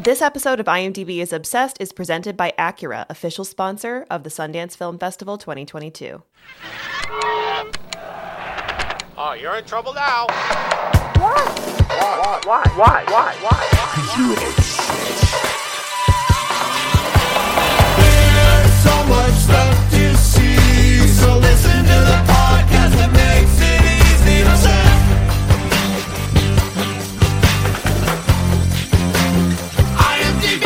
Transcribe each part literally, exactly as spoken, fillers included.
This episode of IMDb is Obsessed is presented by Acura, official sponsor of the Sundance Film Festival twenty twenty-two. Oh, you're in trouble now. Why? Why? Why? Why? Why? Why? You're obsessed. There's so much stuff to see, so listen to the podcast that makes it easy to say. IMDb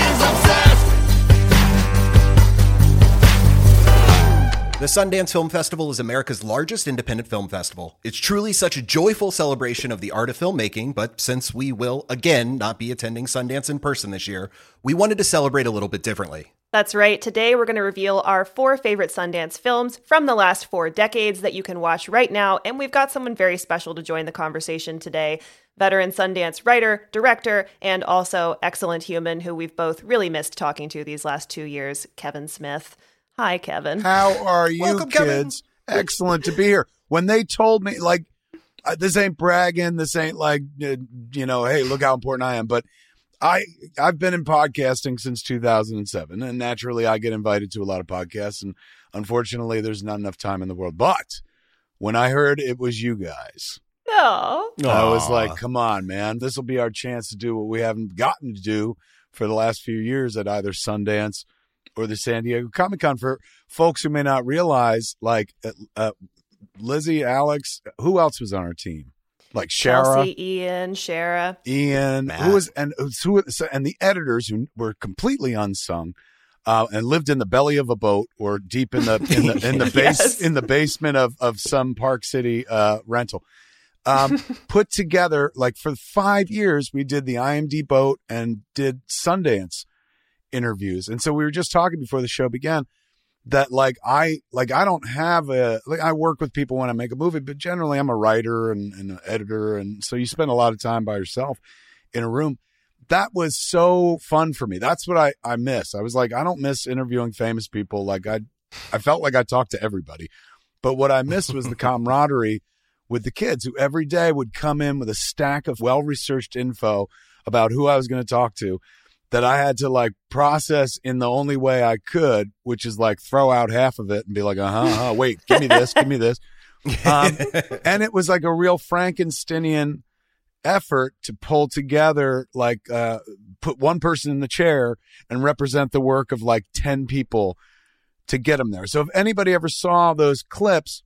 is obsessed. The Sundance Film Festival is America's largest independent film festival. It's truly such a joyful celebration of the art of filmmaking, but since we will, again, not be attending Sundance in person this year, we wanted to celebrate a little bit differently. That's right. Today, we're going to reveal our four favorite Sundance films from the last four decades that you can watch right now. And we've got someone very special to join the conversation today. Veteran Sundance writer, director, and also excellent human who we've both really missed talking to these last two years, Kevin Smith. Hi, Kevin. How are you, Welcome, kids? Kevin. Excellent to be here. When they told me, like, uh, this ain't bragging, this ain't like, uh, you know, hey, look how important I am. But I, I've been in podcasting since two thousand seven, and naturally I get invited to a lot of podcasts, and unfortunately there's not enough time in the world. But when I heard it was you guys, Oh, I was like, come on, man, this will be our chance to do what we haven't gotten to do for the last few years at either Sundance or the San Diego Comic-Con. For folks who may not realize, like uh, uh, Lizzie, Alex, who else was on our team? Like Shara, Chelsea, Ian, Shara, Ian, Matt. who was and who and the editors who were completely unsung, uh, and lived in the belly of a boat or deep in the in the, in the base Yes. in the basement of of some Park City uh, rental. Um, put together, like, for five years, we did the I M D boat and did Sundance interviews. And so we were just talking before the show began that, like, I, like, I don't have a, like, I work with people when I make a movie, but generally I'm a writer and, and an editor. And so you spend a lot of time by yourself in a room. That was so fun for me. That's what I, I miss. I was like, I don't miss interviewing famous people. Like, I, I felt like I talked to everybody, but what I missed was the camaraderie with the kids who every day would come in with a stack of well-researched info about who I was going to talk to that I had to, like, process in the only way I could, which is like throw out half of it and be like, uh-huh, uh-huh wait, give me this, give me this. Um, and it was like a real Frankensteinian effort to pull together, like, uh, put one person in the chair and represent the work of like ten people to get them there. So if anybody ever saw those clips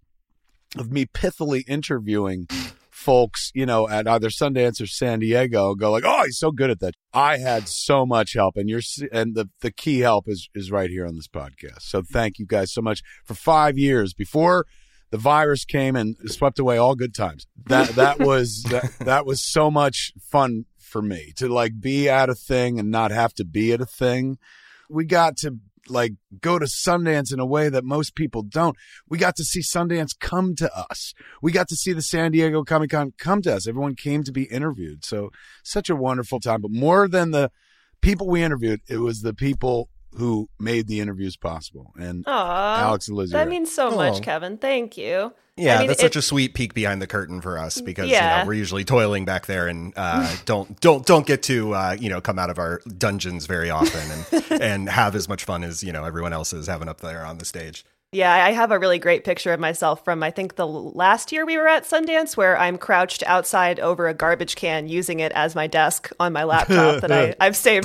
of me pithily interviewing folks, you know, at either Sundance or San Diego, go like, oh, he's so good at that. I had so much help, and you're and the the key help is is right here on this podcast. So thank you guys so much for five years before the virus came and swept away all good times. That that was that, that was so much fun for me to, like, be at a thing and not have to be at a thing. We got to, like, go to Sundance in a way that most people don't. We got to see Sundance come to us. We got to see the San Diego Comic-Con come to us. Everyone came to be interviewed. So such a wonderful time. But more than the people we interviewed, it was the people who made the interviews possible. And Aw, Alex and Lizzie. that are- means so Oh. much, Kevin. Thank you. Yeah, I mean, that's it- such a sweet peek behind the curtain for us because Yeah. you know, we're usually toiling back there and uh, don't don't don't get to uh, you know come out of our dungeons very often and and have as much fun as you know everyone else is having up there on the stage. Yeah, I have a really great picture of myself from, I think, the last year we were at Sundance, where I'm crouched outside over a garbage can using it as my desk on my laptop that I, I've saved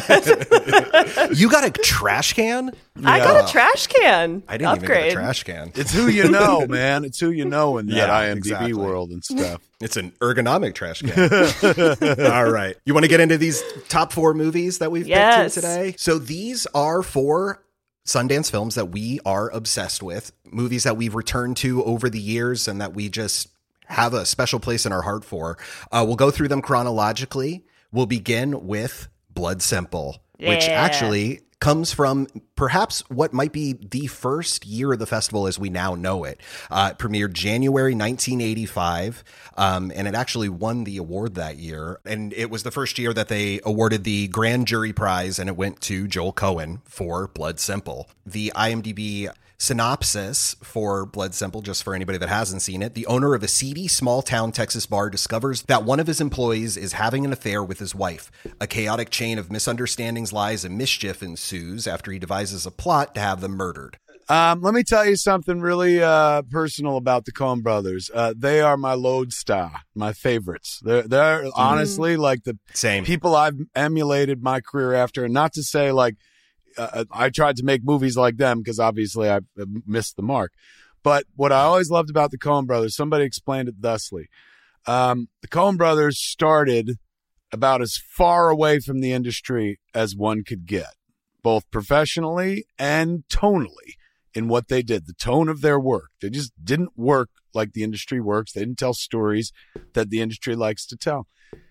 that. You got a trash can? I got a trash can. I didn't Upgrade. even get a trash can. It's who you know, man. It's who you know in that Yeah, I M D B exactly. world and stuff. It's an ergonomic trash can. All right. You want to get into these top four movies that we've Yes. picked here today? So these are four Sundance films that we are obsessed with, movies that we've returned to over the years and that we just have a special place in our heart for. Uh, we'll go through them chronologically. We'll begin with Blood Simple, which Yeah. actually comes from perhaps what might be the first year of the festival as we now know it. Uh, it premiered January nineteen eighty-five, um, and it actually won the award that year. And it was the first year that they awarded the Grand Jury Prize, and it went to Joel Cohen for Blood Simple. The IMDb Synopsis for Blood Simple, just for anybody that hasn't seen it. The owner of a seedy small-town Texas bar discovers that one of his employees is having an affair with his wife. A chaotic chain of misunderstandings, lies, and mischief ensues after he devises a plot to have them murdered. Um, let me tell you something really uh, personal about the Coen brothers. Uh, they are my lodestar, my favorites. They're, they're mm. honestly like the Same. people I've emulated my career after. And not to say like, Uh, I tried to make movies like them because obviously I missed the mark. But what I always loved about the Coen brothers, somebody explained it thusly. Um, the Coen brothers started about as far away from the industry as one could get, both professionally and tonally in what they did, the tone of their work. They just didn't work like the industry works. They didn't tell stories that the industry likes to tell.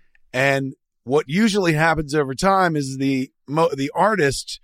And what usually happens over time is the mo- the artist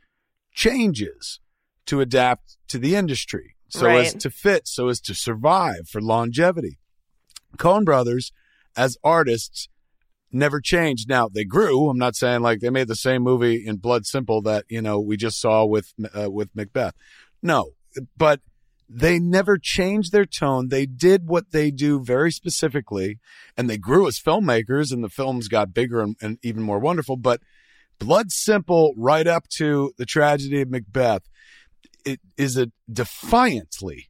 changes to adapt to the industry so right. as to fit, so as to survive for longevity. Coen brothers as artists never changed. Now they grew. I'm not saying like they made the same movie in Blood Simple that, you know, we just saw with, uh, with Macbeth. No, but they never changed their tone. They did what they do very specifically, and they grew as filmmakers, and the films got bigger and, and even more wonderful. But Blood Simple, right up to the tragedy of Macbeth, it is a defiantly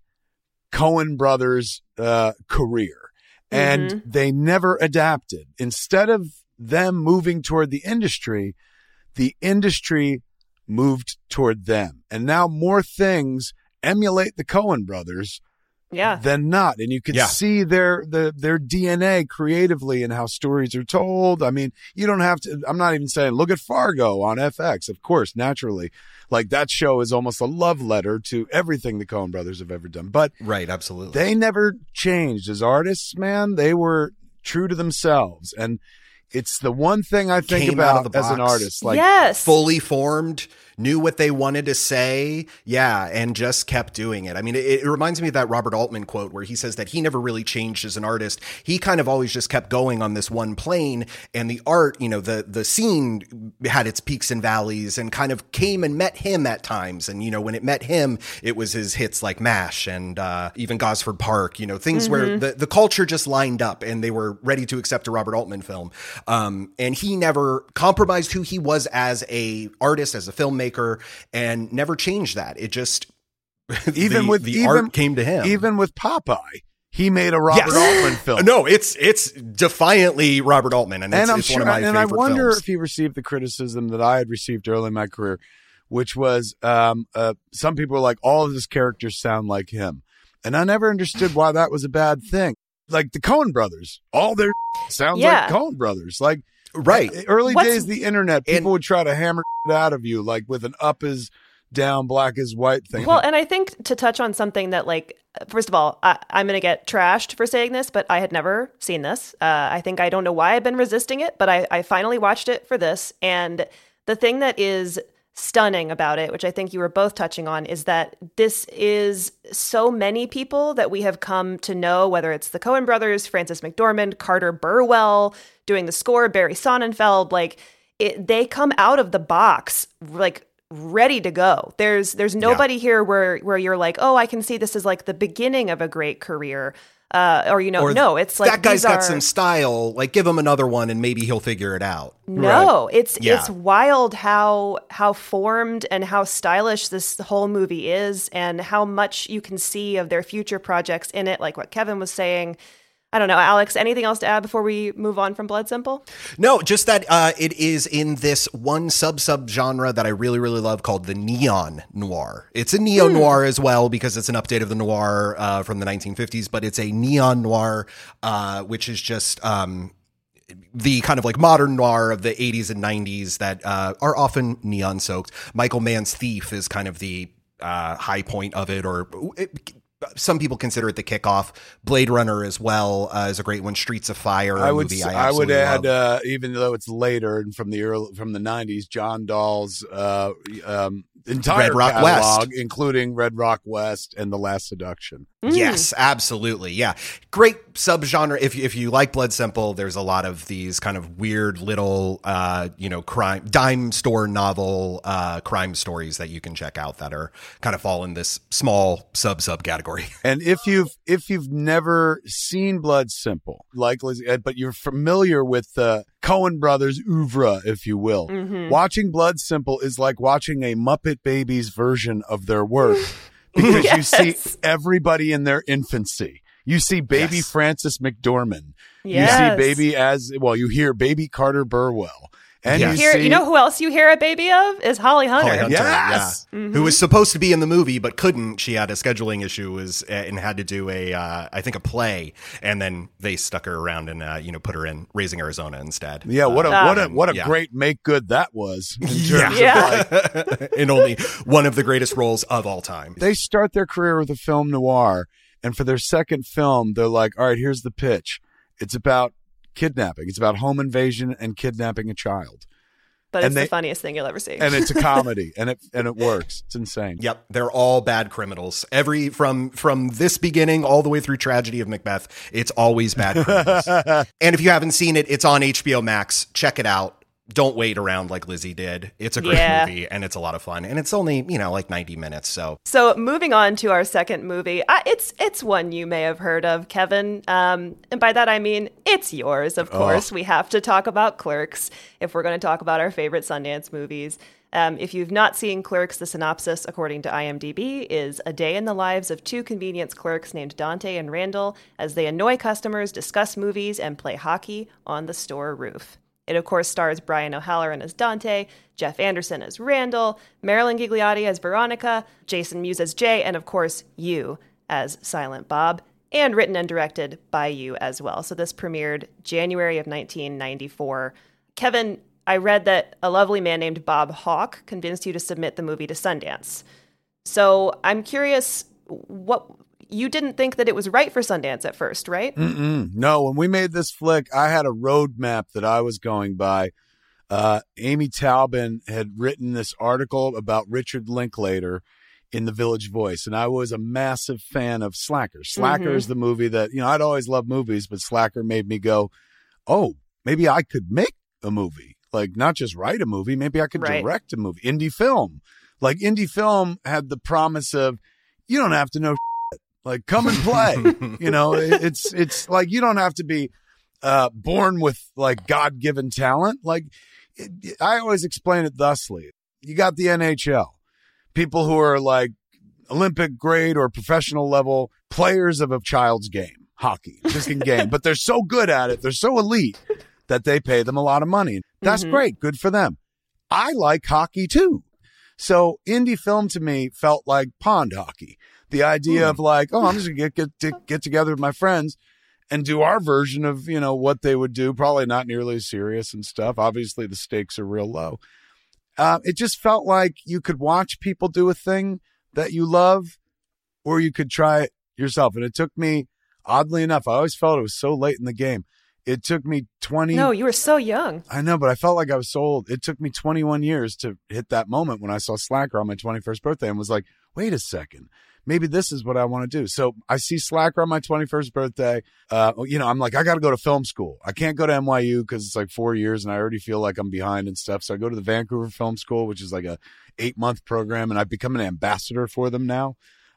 Coen brothers uh, career. And Mm-hmm. they never adapted. Instead of them moving toward the industry, the industry moved toward them. And now more things emulate the Coen brothers Yeah. than not. And you can Yeah. see their, the, their D N A creatively and how stories are told. I mean, you don't have to, I'm not even saying, look at Fargo on F X. Of course, naturally, like that show is almost a love letter to everything the Coen brothers have ever done. But Right, absolutely. they never changed as artists, man. They were true to themselves. And it's the one thing I think Came out about of the as an box. artist. Like, yes. fully formed, knew what they wanted to say, yeah, and just kept doing it. I mean, it, it reminds me of that Robert Altman quote where he says that he never really changed as an artist. He kind of always just kept going on this one plane, and the art, you know, the the scene had its peaks and valleys and kind of came and met him at times. And, you know, when it met him, it was his hits like MASH and uh, even Gosford Park, you know, things Mm-hmm. where the, the culture just lined up and they were ready to accept a Robert Altman film. Um, and he never compromised who he was as a artist, as a filmmaker, and never changed that. It just even the, with the even, art came to him. Even with Popeye, he made a Robert Yes. Altman film. No, it's it's defiantly Robert Altman, and it's, and I'm it's sure, one of my and I favorite wonder films. if he received the criticism that I had received early in my career, which was um, uh, some people were like, all of his characters sound like him, and I never understood why that was a bad thing. Like the Coen brothers, all their sounds Yeah. like Coen brothers. Like Right. early What's- days of the internet, people and- would try to hammer it out of you, like with an up is down, black is white thing. Well, and I think to touch on something that, like, first of all, I, I'm going to get trashed for saying this, but I had never seen this. Uh, I think I don't know why I've been resisting it, but I, I finally watched it for this. And the thing that is stunning about it, which I think you were both touching on, is that this is so many people that we have come to know, whether it's the Coen brothers, Frances McDormand, Carter Burwell doing the score, Barry Sonnenfeld, like it, they come out of the box like ready to go. There's there's nobody here where where you're like, oh, I can see this is like the beginning of a great career. Uh, or, you know, Or no, it's like that guy's these got are- some style. Like, give him another one, and maybe he'll figure it out. No, it's Yeah. it's wild how how formed and how stylish this whole movie is, and how much you can see of their future projects in it, like what Kevin was saying. I don't know, Alex, anything else to add before we move on from Blood Simple? No, just that uh, it is in this one sub sub genre that I really, really love called the neon noir. It's a neo noir as well because it's an update of the noir uh, from the nineteen fifties, but it's a neon noir, uh, which is just um, the kind of like modern noir of the eighties and nineties that uh, are often neon soaked. Michael Mann's Thief is kind of the uh, high point of it, or it, some people consider it the kickoff. Blade Runner as well uh, is a great one. Streets of Fire, a I would movie s- I, I would absolutely add, love. uh, even though it's later and from the early, from the nineties, John Dahl's uh, um, entire Red Rock catalog, West. including Red Rock West and The Last Seduction. Mm. Yes, absolutely. Yeah. Great subgenre. If you, if you like Blood Simple, there's a lot of these kind of weird little, uh, you know, crime, dime store novel, uh, crime stories that you can check out that are kind of fall in this small sub sub category. And if you've if you've never seen Blood Simple, like Lizzie, but you're familiar with the Coen Brothers oeuvre, if you will, Mm-hmm. watching Blood Simple is like watching a Muppet Babies version of their work because Yes. you see everybody in their infancy. You see baby Yes. Frances McDormand. Yes. You see baby as well. You hear baby Carter Burwell, and Yes. you Hear, see you know who else you hear a baby of is Holly Hunter. Holly Hunter, Yes. yeah. Who was supposed to be in the movie but couldn't. She had a scheduling issue was uh, and had to do a uh, I think a play, and then they stuck her around and uh, you know put her in Raising Arizona instead. Yeah, what a Uh, what a what a yeah. great make good that was. In terms Yeah. of, Yeah. like, in only one of the greatest roles of all time. they start their career with a film noir, and for their second film, they're like, all right, here's the pitch. It's about kidnapping. It's about home invasion and kidnapping a child. But And it's they- the funniest thing you'll ever see. And it's a comedy, and it and it works. It's insane. Yep, they're all bad criminals. Every from from this beginning all the way through Tragedy of Macbeth, it's always bad criminals. And if you haven't seen it, it's on H B O Max. Check it out. Don't wait around like Lizzie did. It's a great Yeah. movie, and it's a lot of fun. And it's only, you know, like ninety minutes. So So moving on to our second movie, uh, it's it's one you may have heard of, Kevin. Um, and by that I mean it's yours, of course. We have to talk about Clerks if we're going to talk about our favorite Sundance movies. Um, if you've not seen Clerks, the synopsis, according to IMDb, is a day in the lives of two convenience clerks named Dante and Randall as they annoy customers, discuss movies, and play hockey on the store roof. It, of course, stars Brian O'Halloran as Dante, Jeff Anderson as Randall, Marilyn Gigliotti as Veronica, Jason Mewes as Jay, and, of course, you as Silent Bob, and written and directed by you as well. So this premiered January of nineteen ninety-four. Kevin, I read that a lovely man named Bob Hawke convinced you to submit the movie to Sundance. So I'm curious, what you didn't think that it was right for Sundance at first, right? Mm-mm. No, when we made this flick, I had a roadmap that I was going by. Uh, Amy Taubin had written this article about Richard Linklater in The Village Voice, and I was a massive fan of Slacker. Slacker Mhm. is the movie that, you know, I'd always loved movies, but Slacker made me go, oh, maybe I could make a movie. Like, not just write a movie, maybe I could Right. direct a movie. Indie film. Like, indie film had the promise of, you don't have to know shit. Like, come and play. You know, it- it's it's like you don't have to be uh, born with, like, God-given talent. Like, it, it- I always explain it thusly. You got the N H L. People who are, like, Olympic grade or professional level players of a child's game, hockey, just in game. But they're so good at it, they're so elite that they pay them a lot of money. That's Mhm. great. Good for them. I like hockey too. So indie film to me felt like pond hockey. The idea of like, oh, I'm just gonna get, get, to, get together with my friends and do our version of, you know, what they would do. Probably not nearly as serious and stuff. Obviously the stakes are real low. Uh, it just felt like you could watch people do a thing that you love, or you could try it yourself. And it took me, oddly enough, I always felt it was so late in the game. It took me twenty. No, you were so young. I know, but I felt like I was so old. It took me twenty-one years to hit that moment when I saw Slacker on my twenty-first birthday and was like, wait a second, maybe this is what I want to do. So I see Slacker on my twenty-first birthday. Uh, you know, I'm like, I got to go to film school. I can't go to N Y U because it's like four years and I already feel like I'm behind and stuff. So I go to the Vancouver Film School, which is like a eight month program, and I've become an ambassador for them now.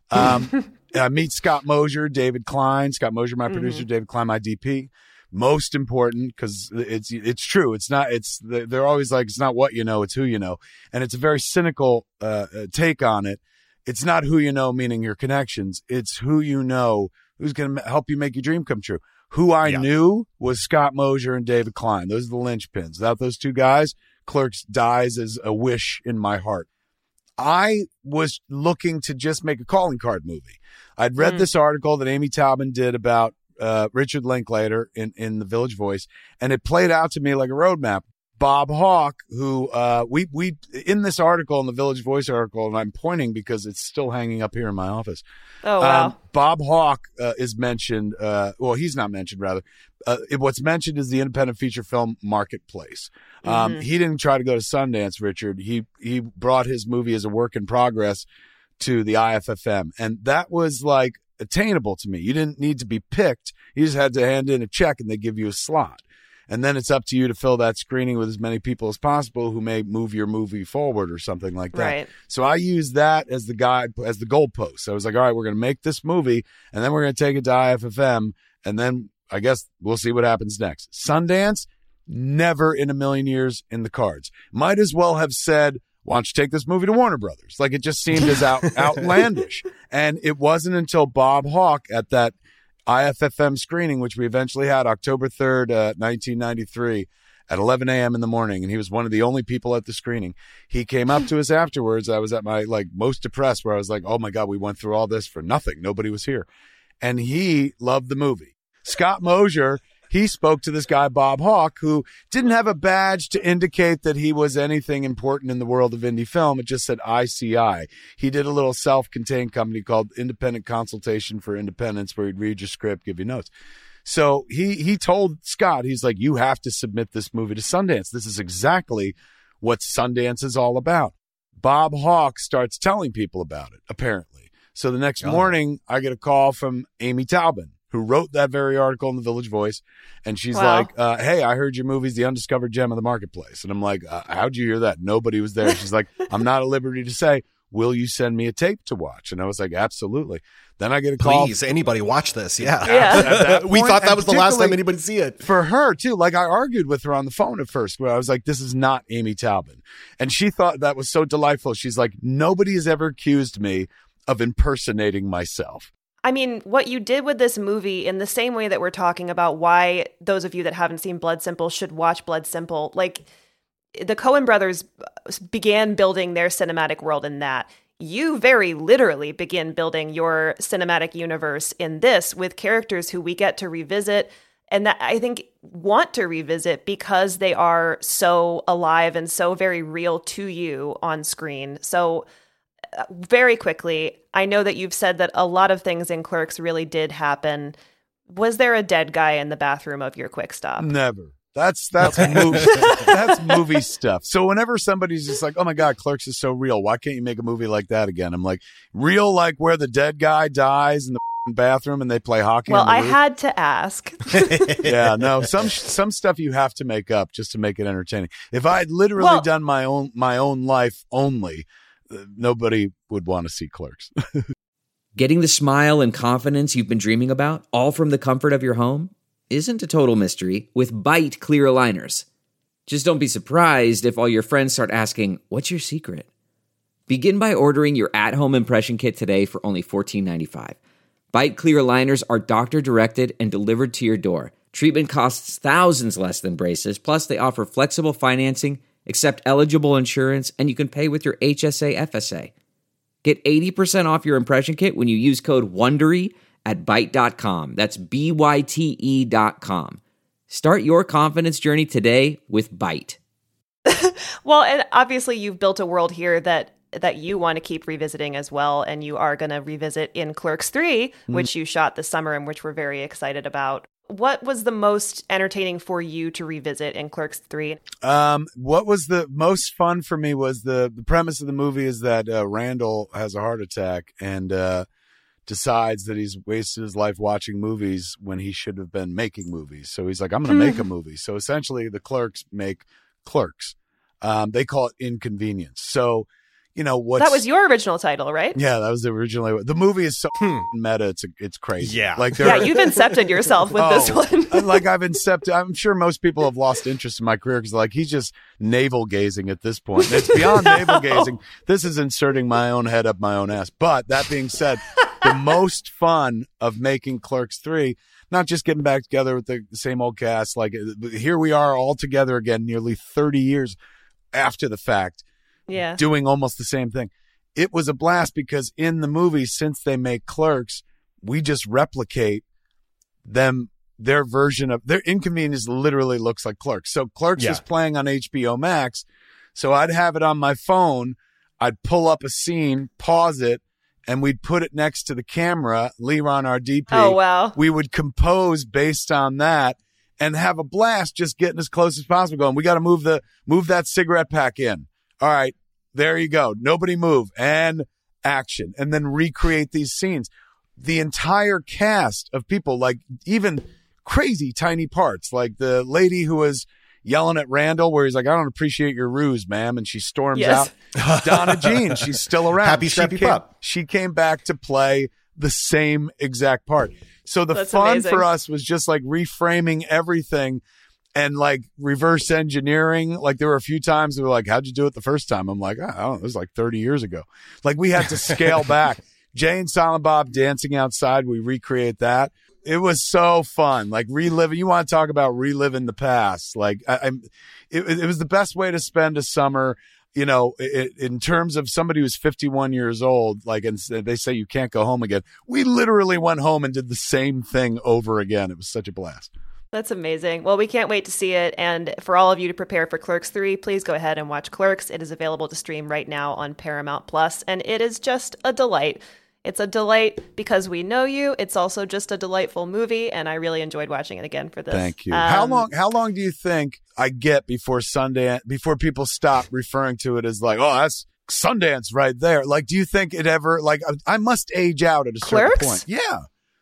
Um, I meet Scott Mosier, David Klein. Scott Mosier, my producer, David Klein, my D P. Most important, because it's it's true. It's not. It's they're always like, it's not what you know, it's who you know, and it's a very cynical uh, take on it. It's not who you know, meaning your connections. It's who you know, who's going to help you make your dream come true. Who I Yeah. knew was Scott Mosier and David Klein. Those are the linchpins. Without those two guys, Clerks dies as a wish in my heart. I was looking to just make a calling card movie. I'd read Mm. this article that Amy Taubin did about uh, Richard Linklater in, in The Village Voice, and it played out to me like a roadmap. Bob Hawke, who uh, we we in this article, in the Village Voice article, and I'm pointing because it's still hanging up here in my office. Oh, wow. Um, Bob Hawke uh, is mentioned. Uh, well, he's not mentioned, rather. Uh, it, what's mentioned is the independent feature film marketplace. Um, Mm-hmm. He didn't try to go to Sundance, Richard. He he brought his movie as a work in progress to the I F F M, and that was like attainable to me. You didn't need to be picked. You just had to hand in a check, and they give you a slot. And then it's up to you to fill that screening with as many people as possible who may move your movie forward or something like that. Right. So I used that as the guide, as the goalpost. I was like, all right, we're going to make this movie, and then we're going to take it to I F F M, and then I guess we'll see what happens next. Sundance, never in a million years in the cards. Might as well have said, why don't you take this movie to Warner Brothers? Like, it just seemed as out, outlandish. And it wasn't until Bob Hawke at that I F F M screening, which we eventually had October third, uh, nineteen ninety-three at eleven a.m. in the morning. And he was one of the only people at the screening. He came up to us afterwards. I was at my like most depressed, where I was like, oh my God, we went through all this for nothing. Nobody was here. And he loved the movie. Scott Mosier, he spoke to this guy, Bob Hawke, who didn't have a badge to indicate that he was anything important in the world of indie film. It just said I C I. He did a little self-contained company called Independent Consultation for Independence, where he'd read your script, give you notes. So he, he told Scott, he's like, you have to submit this movie to Sundance. This is exactly what Sundance is all about. Bob Hawke starts telling people about it, apparently. So the next Oh. morning, morning, I get a call from Amy Taubin, who wrote that very article in the Village Voice. And she's Wow. like, uh, hey, I heard your movie's the undiscovered gem of the marketplace. And I'm like, uh, how'd you hear that? Nobody was there. She's like, I'm not at liberty to say, will you send me a tape to watch? And I was like, absolutely. Then I get a call. Please, anybody watch this. Yeah. Yeah. At that we point, thought that and was the last time particularly anybody see it. for her too. Like, I argued with her on the phone at first, where I was like, this is not Amy Taubin. And she thought that was so delightful. She's like, nobody has ever accused me of impersonating myself. I mean, what you did with this movie, in the same way that we're talking about why those of you that haven't seen Blood Simple should watch Blood Simple, like the Coen brothers began building their cinematic world in that. You very literally begin building your cinematic universe in this with characters who we get to revisit, and that I think want to revisit because they are so alive and so very real to you on screen. So uh, very quickly, I know that you've said that a lot of things in Clerks really did happen. Was there a dead guy in the bathroom of your quick stop? Never. That's that's movie that's movie stuff. So whenever somebody's just like, "Oh my God, Clerks is so real. Why can't you make a movie like that again?" I'm like, "Real, like where the dead guy dies in the bathroom and they play hockey." Well, on the I roof? had to ask. Yeah, no, some some stuff you have to make up just to make it entertaining. If I had literally Well- done my own my own life only, uh, nobody would want to see Clerks. Getting the smile and confidence you've been dreaming about, all from the comfort of your home, isn't a total mystery with Byte clear aligners. Just don't be surprised if all your friends start asking, what's your secret? Begin by ordering your at-home impression kit today for only fourteen ninety-five. Byte clear aligners are doctor-directed and delivered to your door. Treatment costs thousands less than braces, plus they offer flexible financing, accept eligible insurance, and you can pay with your H S A F S A. Get eighty percent off your impression kit when you use code WONDERY at byte dot com. That's B Y T E dot com. Start your confidence journey today with Byte. Well, and obviously you've built a world here that that you want to keep revisiting as well, and you are going to revisit in Clerks three, which you shot this summer and which we're very excited about. What was the most entertaining for you to revisit in Clerks three? Um, what was the most fun for me was the, the premise of the movie is that uh, Randall has a heart attack and uh, decides that he's wasted his life watching movies when he should have been making movies. So he's like, I'm going to make a movie. So essentially the Clerks make Clerks. Um, they call it Inconvenience. So, you know, what's... That was your original title, right? Yeah, that was originally. The movie is so meta, it's it's crazy. Yeah. like there Yeah, are- you've incepted yourself with this Oh, one. like I've incepted. I'm sure most people have lost interest in my career because like he's just navel gazing at this point. And it's beyond navel gazing. This is inserting my own head up my own ass. But that being said, the most fun of making Clerks three, not just getting back together with the same old cast. Like here we are all together again, nearly thirty years after the fact. Yeah. Doing almost the same thing. It was a blast because in the movie, since they make Clerks, we just replicate them their version of their Inconvenience literally looks like Clerks. So Clerks Yeah. is playing on H B O Max. So I'd have it on my phone. I'd pull up a scene, pause it, and we'd put it next to the camera. Leron, our D P. Oh, wow. We would compose based on that and have a blast just getting as close as possible going. We got to move the move that cigarette pack in. All right, there you go. Nobody move. And action. And then recreate these scenes. The entire cast of people, like even crazy tiny parts, like the lady who was yelling at Randall where he's like, I don't appreciate your ruse, ma'am. And she storms Yes. out. Donna Jean, she's still around. Happy she Scrappy came, Pup. She came back to play the same exact part. So the That's fun amazing. for us was just like reframing everything and like reverse engineering. Like there were a few times we were like, how'd you do it the first time? I'm like, oh, I don't know, it was like thirty years ago. Like we had to scale back. Jay and Silent Bob dancing outside. We recreate that. It was so fun. Like reliving. You want to talk about reliving the past. Like I, I'm, it, it was the best way to spend a summer. You know, it, in terms of somebody who's fifty-one years old, like, and they say you can't go home again. We literally went home and did the same thing over again. It was such a blast. That's amazing. Well, we can't wait to see it. And for all of you to prepare for Clerks three, please go ahead and watch Clerks. It is available to stream right now on Paramount Plus, and it is just a delight. It's a delight because we know you. It's also just a delightful movie, and I really enjoyed watching it again for this. Thank you. Um, how long? How long do you think I get before Sundance? Before people stop referring to it as like, oh, that's Sundance right there. Like, do you think it ever? Like, I must age out at a certain Clerks? point. Yeah.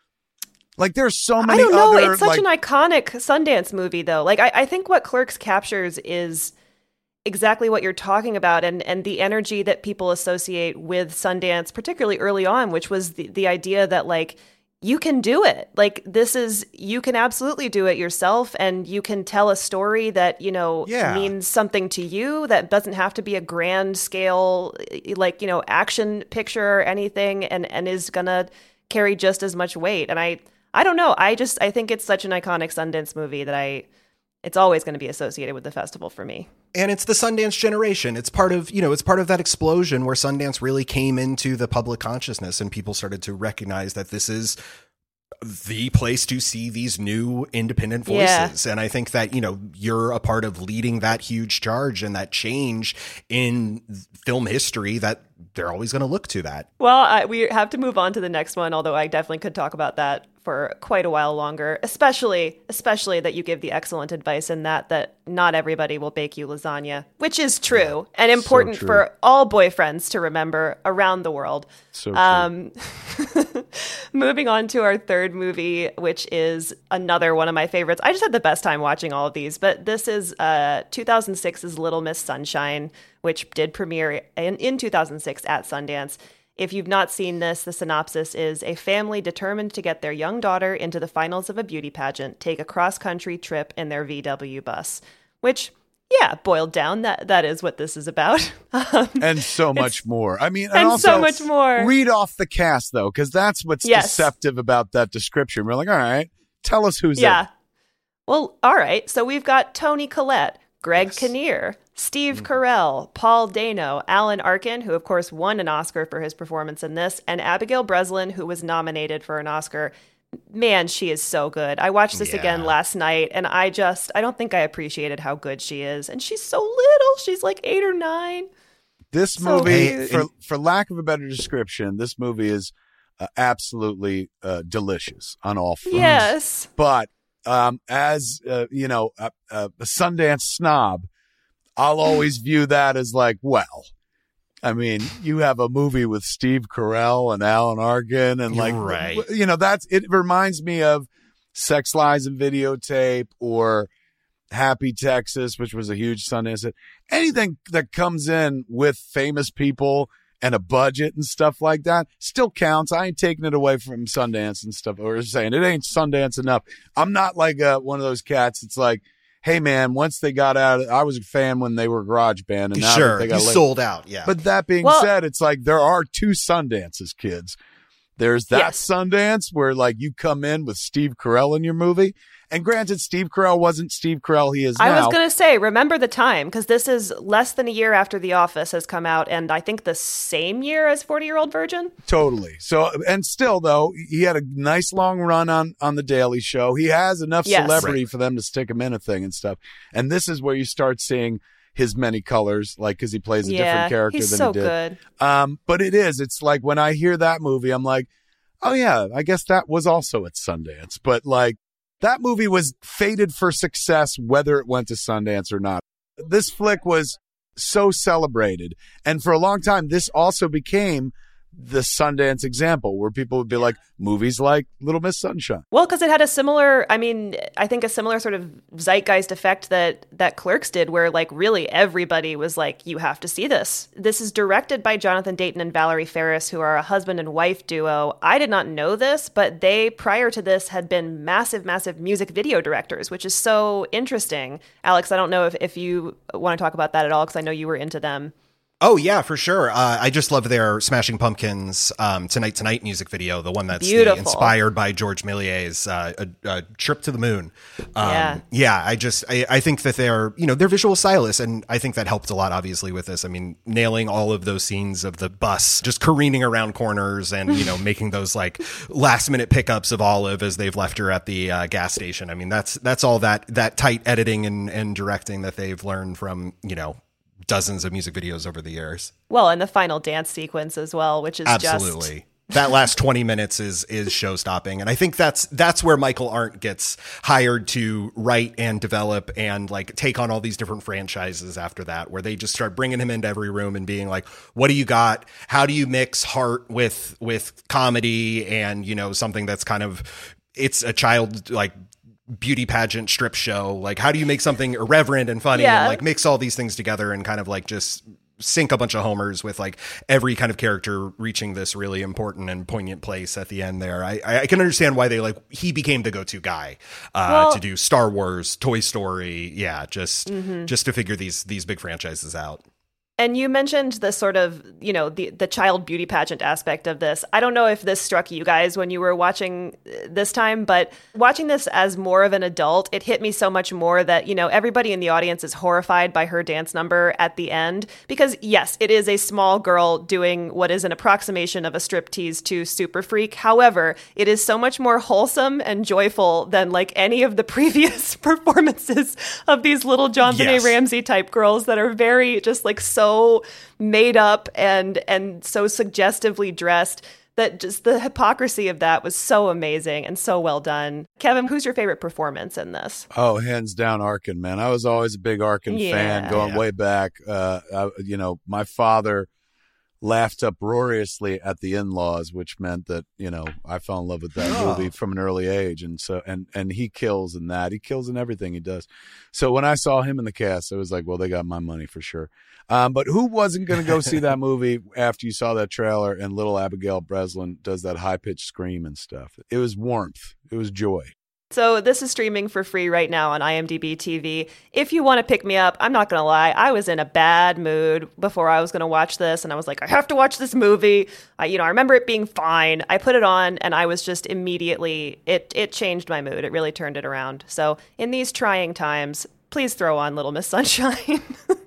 Like, there's so I many. don't know. Other, It's such like, an iconic Sundance movie, though. Like, I, I think what Clerks captures is exactly what you're talking about, and and the energy that people associate with Sundance, particularly early on, which was the, the idea that, like, you can do it. Like, this is, you can absolutely do it yourself, and you can tell a story that, you know, Yeah. means something to you, that doesn't have to be a grand scale, like, you know, action picture or anything, and, and is gonna carry just as much weight. And I, I don't know. I just, I think it's such an iconic Sundance movie that I, it's always going to be associated with the festival for me. And it's the Sundance generation. It's part of, you know, it's part of that explosion where Sundance really came into the public consciousness and people started to recognize that this is the place to see these new independent voices. Yeah. And I think that, you know, you're a part of leading that huge charge and that change in film history that they're always going to look to that. Well, I, we have to move on to the next one, although I definitely could talk about that for quite a while longer, especially especially that you give the excellent advice in that that not everybody will bake you lasagna, which is true and important true. for all boyfriends to remember around the world. So true. Um, moving on to our third movie, which is another one of my favorites. I just had the best time watching all of these, but this is uh, two thousand six's Little Miss Sunshine, which did premiere in, in two thousand six at Sundance. If you've not seen this, the synopsis is a family determined to get their young daughter into the finals of a beauty pageant take a cross-country trip in their V W bus, which, yeah, boiled down, that that is what this is about. Um, and so much more. I mean, and, and also so much more. Read off the cast though, because that's what's Yes. deceptive about that description. We're like, all right, tell us who's yeah. in. Well, all right. So we've got Toni Collette, Greg Yes. Kinnear, Steve Carell, Paul Dano, Alan Arkin, who of course won an Oscar for his performance in this, and Abigail Breslin, who was nominated for an Oscar. Man, she is so good. I watched this Yeah. again last night, and I just, I don't think I appreciated how good she is. And she's so little. She's like eight or nine. This So movie, cute. for for lack of a better description, this movie is uh, absolutely uh, delicious on all fronts. Yes. But um, as uh, you know, a, a Sundance snob, I'll always view that as like, well, I mean, you have a movie with Steve Carell and Alan Arkin, and like, Right. you know, that's it. Reminds me of Sex, Lies, and Videotape, or Happy Texas, which was a huge Sundance hit. Anything that comes in with famous people and a budget and stuff like that still counts. I ain't taking it away from Sundance and stuff, or saying it ain't Sundance enough. I'm not like uh, one of those cats. It's like, hey man, once they got out, I was a fan when they were Garage Band, and now Sure, that they you got laid- sold out. Yeah. But that being Well- said, it's like there are two Sundances, kids. There's that Yes. Sundance where like you come in with Steve Carell in your movie. And granted, Steve Carell wasn't Steve Carell he is now. I was going to say, remember the time, because this is less than a year after The Office has come out, and I think the same year as forty-Year-Old Virgin. Totally. So, and still, though, he had a nice long run on, on The Daily Show. He has enough Yes. celebrity Right. for them to stick him in a thing and stuff. And this is where you start seeing his many colors, like, because he plays a Yeah, different character he's than so he did. good. Um, but it is. It's like when I hear that movie, I'm like, oh, yeah, I guess that was also at Sundance. But, like, that movie was fated for success, whether it went to Sundance or not. This flick was so celebrated. And for a long time, this also became the Sundance example where people would be like, movies like Little Miss Sunshine. Well, because it had a similar, I mean, I think a similar sort of zeitgeist effect that that Clerks did, where like really everybody was like, you have to see this. This is directed by Jonathan Dayton and Valerie Ferris, who are a husband and wife duo. I did not know this, but they, prior to this, had been massive, massive music video directors, which is so interesting. Alex, I don't know if, if you want to talk about that at all, because I know you were into them. Oh, yeah, for sure. Uh, I just love their Smashing Pumpkins um, Tonight Tonight music video, the one that's the, Beautiful. inspired by George Millier's uh, a, a Trip to the Moon. Um, Yeah. Yeah, I just, I, I think that they're, you know, they're visual stylists, and I think that helped a lot, obviously, with this. I mean, nailing all of those scenes of the bus, just careening around corners and, you know, making those, like, last-minute pickups of Olive as they've left her at the uh, gas station. I mean, that's that's all that, that tight editing and, and directing that they've learned from, you know, dozens of music videos over the years. Well, and the final dance sequence as well, which is Absolutely. just... That last twenty minutes is is show stopping. And I think that's that's where Michael Arndt gets hired to write and develop and like take on all these different franchises after that, where they just start bringing him into every room and being like, what do you got? How do you mix heart with with comedy and, you know, something that's kind of, it's a child like beauty pageant strip show. Like, how do you make something irreverent and funny Yeah. and like mix all these things together and kind of like just sink a bunch of homers with like every kind of character reaching this really important and poignant place at the end there. I, I can understand why they like, he became the go-to guy uh, Well- to do Star Wars, Toy Story. Yeah. Just, Mm-hmm. just to figure these, these big franchises out. And you mentioned the sort of, you know, the the child beauty pageant aspect of this. I don't know if this struck you guys when you were watching this time, but watching this as more of an adult, it hit me so much more that, you know, everybody in the audience is horrified by her dance number at the end. Because, yes, it is a small girl doing what is an approximation of a striptease to Super Freak. However, it is so much more wholesome and joyful than like any of the previous performances of these little John Benet Yes. Ramsey type girls that are very just like so made up and and so suggestively dressed, that just the hypocrisy of that was so amazing and so well done. Kevin, who's your favorite performance in this? Oh, hands down, Arkin, man. I was always a big Arkin Yeah. fan going Yeah. way back. Uh, I, you know, my father laughed uproariously at the In-Laws, which meant that, you know, I fell in love with that Oh. movie from an early age. And so, and, and he kills in that. He kills in everything he does. So when I saw him in the cast, I was like, well, they got my money for sure. Um, but who wasn't going to go see that movie after you saw that trailer and little Abigail Breslin does that high-pitched scream and stuff? It was warmth. It was joy. So this is streaming for free right now on IMDb T V. If you want to pick me up, I'm not going to lie, I was in a bad mood before I was going to watch this, and I was like, I have to watch this movie. I, you know, I remember it being fine. I put it on, and I was just immediately, it it changed my mood. It really turned it around. So in these trying times, please throw on Little Miss Sunshine.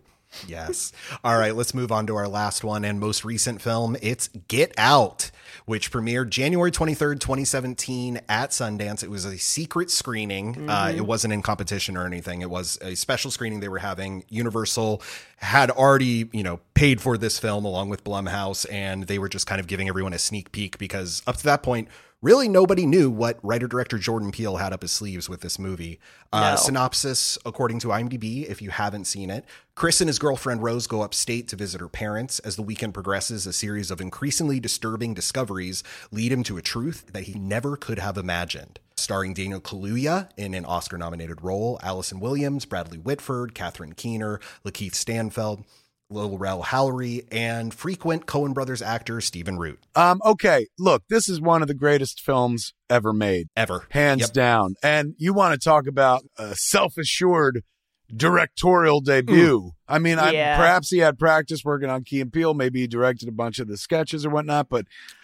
Yes. All right, let's move on to our last one and most recent film. It's Get Out, which premiered January twenty-third, twenty seventeen at Sundance. It was a secret screening. Mm-hmm. Uh, it wasn't in competition or anything. It was a special screening they were having. Universal had already, you know, paid for this film along with Blumhouse, and they were just kind of giving everyone a sneak peek because up to that point, really nobody knew what writer-director Jordan Peele had up his sleeves with this movie. Uh, No. Synopsis, according to IMDb, if you haven't seen it, Chris and his girlfriend Rose go upstate to visit her parents. As the weekend progresses, a series of increasingly disturbing discoveries lead him to a truth that he never could have imagined. Starring Daniel Kaluuya in an Oscar-nominated role, Allison Williams, Bradley Whitford, Catherine Keener, Lakeith Stanfield, Lil Rel Howery, and frequent Coen Brothers actor Stephen Root. Um, okay, look, this is one of the greatest films ever made. Ever. Hands Yep. down. And you want to talk about a self-assured directorial debut. I mean, I, Yeah. perhaps he had practice working on Key and Peele. Maybe he directed a bunch of the sketches or whatnot, but Nope.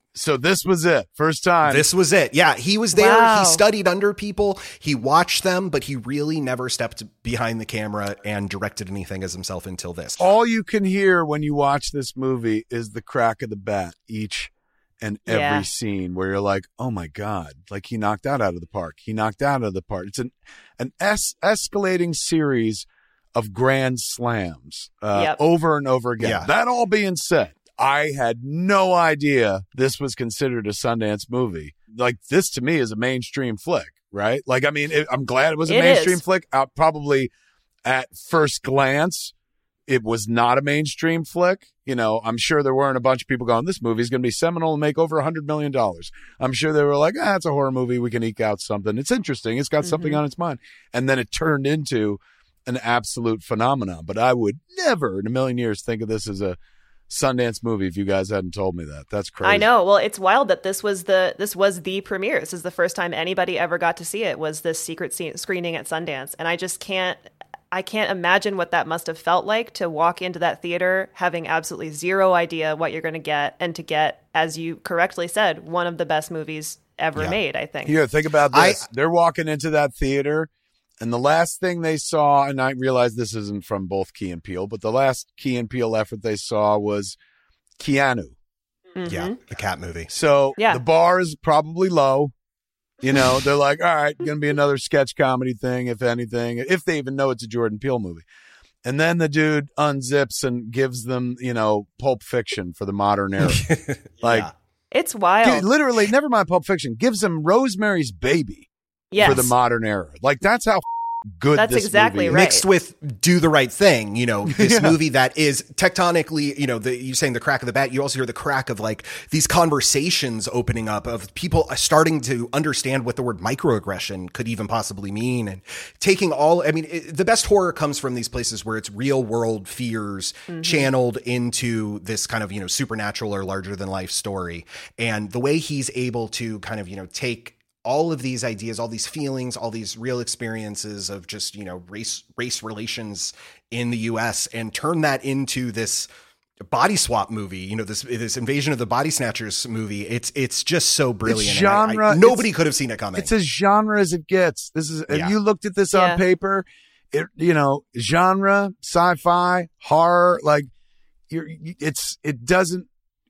So this was it. First time. This was it. Yeah, he was there. Wow. He studied under people. He watched them, but he really never stepped behind the camera and directed anything as himself until this. All you can hear when you watch this movie is the crack of the bat each and every Yeah. scene where you're like, oh my God, like he knocked that out of the park. He knocked that out of the park. It's an, an es- escalating series of grand slams uh, Yep. over and over again. Yeah. That all being said, I had no idea this was considered a Sundance movie. Like, this to me is a mainstream flick, right? Like, I mean, it, I'm glad it was a It mainstream is. flick. Uh, probably at first glance, it was not a mainstream flick. You know, I'm sure there weren't a bunch of people going, this movie's going to be seminal and make over a hundred million dollars. I'm sure they were like, ah, it's a horror movie. We can eke out something. It's interesting. It's got something on its mind. And then it turned into an absolute phenomenon. But I would never in a million years think of this as a Sundance movie if you guys hadn't told me that. That's crazy. I know. Well, it's wild that this was the this was the premiere. This is the first time anybody ever got to see it. Was this secret se- screening at Sundance, and I just can't. I can't imagine what that must have felt like to walk into that theater having absolutely zero idea what you're going to get, and to get, as you correctly said, one of the best movies ever Yeah. made. I think. Here, think about I- this. They're walking into that theater, and the last thing they saw, and I realize this isn't from both Key and Peele, but the last Key and Peele effort they saw was Keanu. Yeah, the cat movie. So Yeah. the bar is probably low. You know, they're like, all right, going to be another sketch comedy thing, if anything, if they even know it's a Jordan Peele movie. And then the dude unzips and gives them, you know, Pulp Fiction for the modern era. Like, Yeah. It's gi- wild. literally, never mind Pulp Fiction, gives them Rosemary's Baby Yes. for the modern era. Like, that's how good That's this exactly movie is. right. Mixed with Do the Right Thing, you know, this movie that is tectonically, you know, the, you saying the crack of the bat, you also hear the crack of like these conversations opening up of people starting to understand what the word microaggression could even possibly mean, and taking all, I mean, it, the best horror comes from these places where it's real world fears channeled into this kind of, you know, supernatural or larger than life story. And the way he's able to kind of, you know, take all of these ideas, all these feelings, all these real experiences of just, you know, race, race relations in the U S and turn that into this body swap movie, you know, this, this Invasion of the Body Snatchers movie. It's, it's just so brilliant. And I- I- genre, nobody it's- could have seen it coming. It's as genre as it gets. This is, if Yeah. you looked at this Yeah. on paper, it, you know, genre, sci-fi, horror, like you're, it's, it doesn't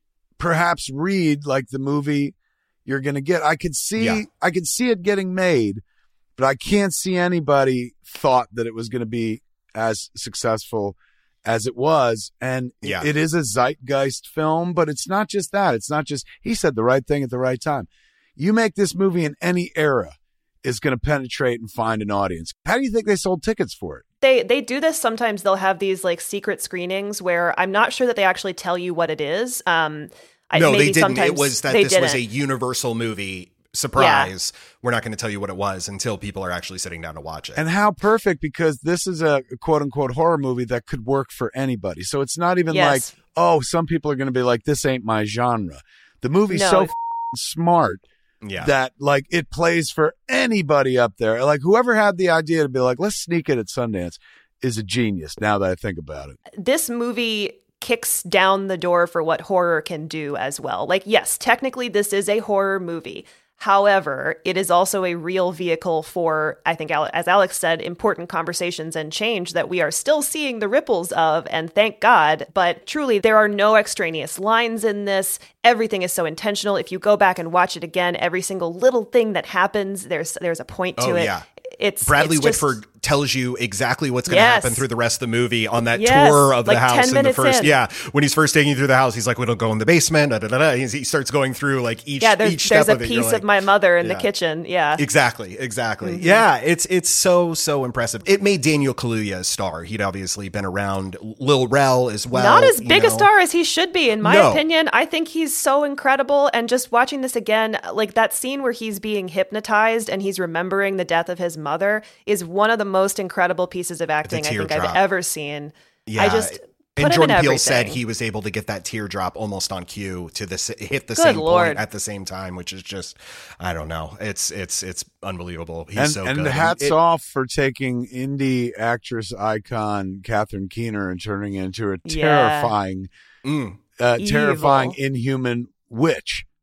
perhaps read like the movie you're going to get. I could see, Yeah. I could see it getting made, but I can't see anybody thought that it was going to be as successful as it was. And Yeah. it is a zeitgeist film, but it's not just that. It's not just, he said the right thing at the right time. You make this movie in any era, is going to penetrate and find an audience. How do you think they sold tickets for it? They they do this sometimes. They'll have these like secret screenings where I'm not sure that they actually tell you what it is. Um, I, no, maybe they didn't. It sometimes was that they this was a didn't. Universal movie. Surprise. We're not going to tell you what it was until people are actually sitting down to watch it. And how perfect, because this is a quote unquote horror movie that could work for anybody. So it's not even Yes. like, oh, some people are going to be like, this ain't my genre. The movie's No. so f- smart yeah. that like it plays for anybody up there. Like whoever had the idea to be like, let's sneak it at Sundance is a genius now that I think about it. This movie kicks down the door for what horror can do as well. Like, yes, technically this is a horror movie. However, it is also a real vehicle for, I think, Ale- as Alex said, important conversations and change that we are still seeing the ripples of, and thank God. But truly, there are no extraneous lines in this. Everything is so intentional. If you go back and watch it again, every single little thing that happens, there's there's a point to Oh, it. yeah. It's Bradley it's just- Whitford tells you exactly what's going to Yes. happen through the rest of the movie on that Yes, tour of the like ten house in the minutes first. in. Yeah, when he's first taking you through the house, he's like, "We don't go in the basement." Da, da, da, da. He's- He starts going through like each Yeah, there's, each step there's a of it. You're piece like, of my mother in Yeah. the kitchen. Yeah. Exactly, exactly. Mm-hmm. Yeah, it's it's so so impressive. It made Daniel Kaluuya a star. He'd obviously been around. Lil Rel as well. Not as you big a know. star as he should be, in my No. opinion. I think he's so incredible. And just watching this again, like that scene where he's being hypnotized and he's remembering the death of his mother is one of the most incredible pieces of acting I think teardrop. I've ever seen. Yeah, I just put and him Jordan in Peele everything. said he was able to get that teardrop almost on cue to this hit the Good same Lord. point at the same time, which is just I don't know. It's it's it's unbelievable. He's and so and good. hats It- off for taking indie actress icon Catherine Keener and turning her into a Yeah. terrifying, Mm. uh, Evil. terrifying inhuman witch.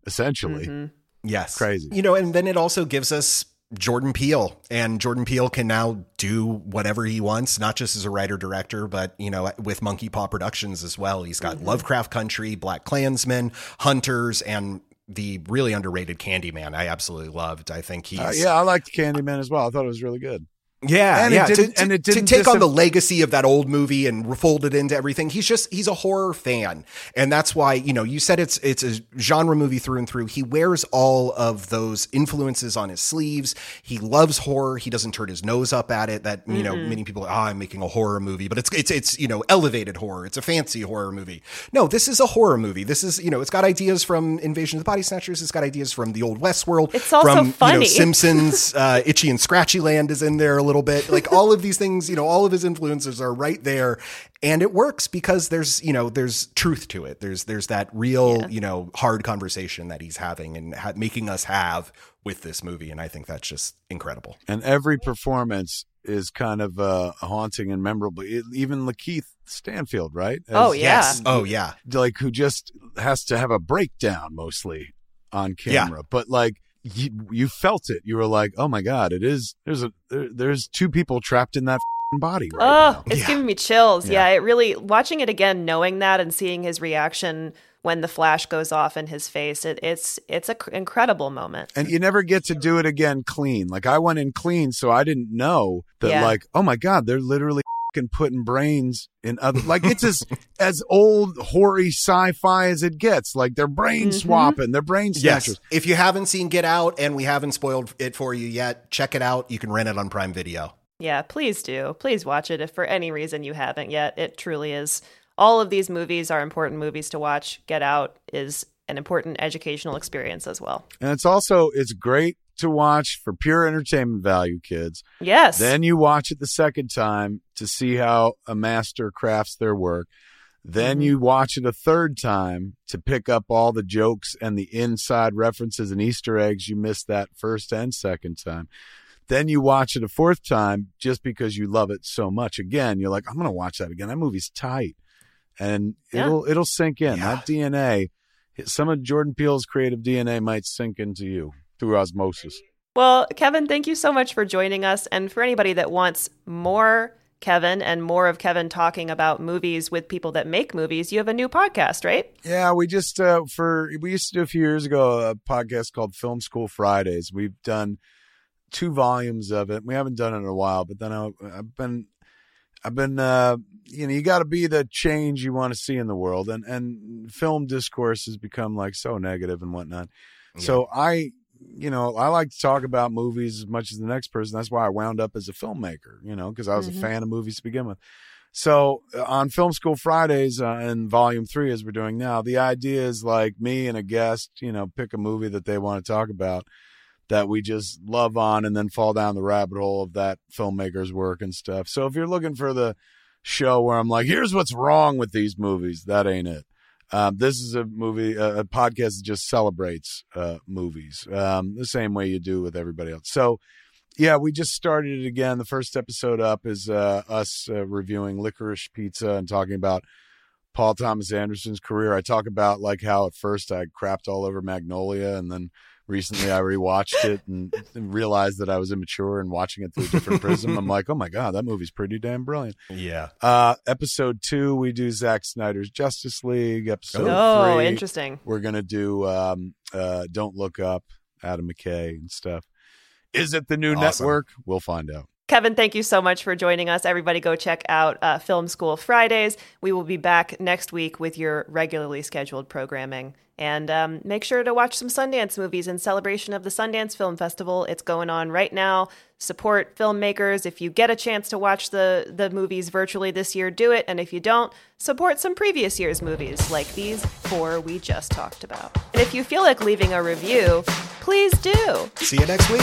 essentially. Mm-hmm. Yes. Crazy. You know, and then it also gives us Jordan Peele, and Jordan Peele can now do whatever he wants, not just as a writer director, but, you know, with Monkey Paw Productions as well. He's got mm-hmm. Lovecraft Country, Black Klansman, Hunters, and the really underrated Candyman. I absolutely loved. I think he's uh, yeah, I liked Candyman as well. I thought it was really good. Yeah, and yeah. It didn't, to, and it to, didn't to take dis- on the legacy of that old movie and fold it into everything. He's just he's a horror fan, and that's why, you know, you said it's it's a genre movie through and through. He wears all of those influences on his sleeves. He loves horror. He doesn't turn his nose up at it. That, you mm-hmm. know, many people are, oh, I'm making a horror movie, but it's it's it's you know, elevated horror. It's a fancy horror movie. No, this is a horror movie. This is, you know, it's got ideas from Invasion of the Body Snatchers. It's got ideas from the old Westworld. It's also from, funny. You know, Simpsons. uh, Itchy and Scratchy Land is in there a little bit. Like all of these things, you know, all of his influences are right there, and it works because there's, you know, there's truth to it. There's, there's that real, yeah. you know, hard conversation that he's having and ha- making us have with this movie. And I think that's just incredible. And every performance is kind of uh, haunting and memorable. It, even Lakeith Stanfield, right? As, oh, yeah. Yes. Oh, yeah. Like, who just has to have a breakdown mostly on camera. Yeah. But like, You, you felt it. You were like, "Oh my God, it is." There's a there, there's two people trapped in that body right oh, now. It's yeah. giving me chills. Yeah. Yeah, it really, watching it again, knowing that and seeing his reaction when the flash goes off in his face, it, it's it's an cr- incredible moment. And you never get to do it again clean. Like I went in clean, so I didn't know that. Yeah. Like, oh my God, they're literally and putting brains in other, like it's as as old hoary sci-fi as it gets. Like they're brain Mm-hmm. swapping, they're brain snatchers. Yes. If you haven't seen Get Out and we haven't spoiled it for you yet, check it out. You can rent it on Prime Video. Yeah, please do. Please watch it if for any reason you haven't yet. It truly is. All of these movies are important movies to watch. Get Out is an important educational experience as well. And it's also, it's great to watch for pure entertainment value, kids. Yes. Then you watch it the second time to see how a master crafts their work. Then mm-hmm. you watch it a third time to pick up all the jokes and the inside references and Easter eggs you missed that first and second time. Then you watch it a fourth time just because you love it so much. Again, you're like, I'm going to watch that again. That movie's tight. And Yeah. it'll it'll sink in. Yeah. That D N A, some of Jordan Peele's creative D N A might sink into you through osmosis. Well, Kevin, thank you so much for joining us. And for anybody that wants more Kevin and more of Kevin talking about movies with people that make movies, you have a new podcast, right? Yeah, we just, uh, for, we used to do a few years ago, a podcast called Film School Fridays. We've done two volumes of it. We haven't done it in a while, but then I, I've been, I've been, uh, you know, you got to be the change you want to see in the world. And, and film discourse has become like so negative and whatnot. Yeah. So I, you know, I like to talk about movies as much as the next person. That's why I wound up as a filmmaker, you know, because I was mm-hmm. a fan of movies to begin with. So uh, on Film School Fridays uh, in volume three, as we're doing now, the idea is like me and a guest, you know, pick a movie that they want to talk about that we just love on and then fall down the rabbit hole of that filmmaker's work and stuff. So if you're looking for the show where I'm like, here's what's wrong with these movies, that ain't it. Um, this is a movie, uh, a podcast that just celebrates uh, movies um, the same way you do with everybody else. So, yeah, we just started it again. The first episode up is uh, us uh, reviewing Licorice Pizza and talking about Paul Thomas Anderson's career. I talk about like how at first I crapped all over Magnolia, and then recently I rewatched it and, and realized that I was immature and watching it through a different prism. I'm like, oh my God, that movie's pretty damn brilliant. Yeah. Uh, episode two, we do Zack Snyder's Justice League. Episode oh, three, interesting. We're going to do um, uh, Don't Look Up, Adam McKay and stuff. Is it the new Awesome. network? We'll find out. Kevin, thank you so much for joining us. Everybody go check out uh, Film School Fridays. We will be back next week with your regularly scheduled programming. And um, make sure to watch some Sundance movies in celebration of the Sundance Film Festival. It's going on right now. Support filmmakers. If you get a chance to watch the, the movies virtually this year, do it. And if you don't, support some previous year's movies like these four we just talked about. And if you feel like leaving a review, please do. See you next week.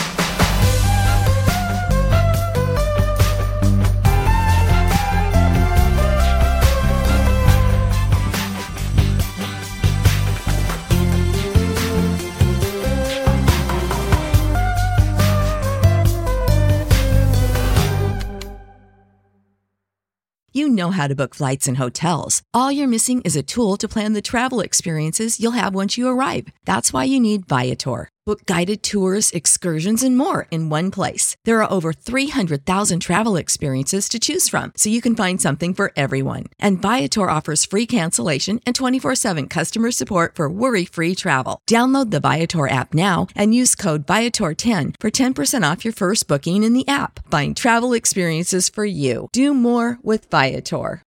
You know how to book flights and hotels. All you're missing is a tool to plan the travel experiences you'll have once you arrive. That's why you need Viator. Book guided tours, excursions, and more in one place. There are over three hundred thousand travel experiences to choose from, so you can find something for everyone. And Viator offers free cancellation and twenty-four seven customer support for worry-free travel. Download the Viator app now and use code Viator ten for ten percent off your first booking in the app. Find travel experiences for you. Do more with Viator.